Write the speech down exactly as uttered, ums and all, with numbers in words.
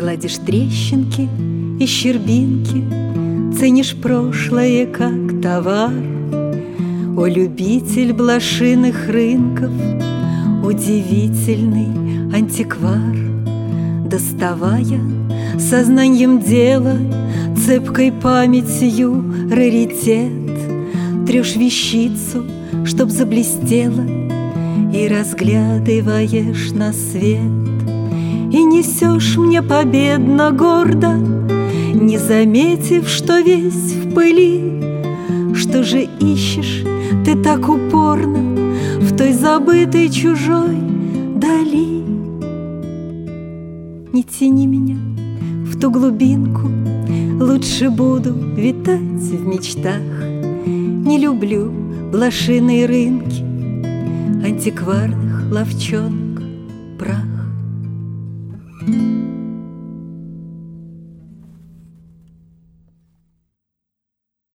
Гладишь трещинки и щербинки, ценишь прошлое как товар. О, любитель блошиных рынков, удивительный антиквар! Доставая сознанием дела, цепкой памятью раритет, трешь вещицу, чтоб заблестела, и разглядываешь на свет. И несешь мне победно гордо, не заметив, что весь в пыли. Что же ищешь ты так упорно в той забытой чужой дали? Не тяни меня в ту глубинку, лучше буду витать в мечтах. Не люблю блошиные рынки, антикварных ловчонок прах.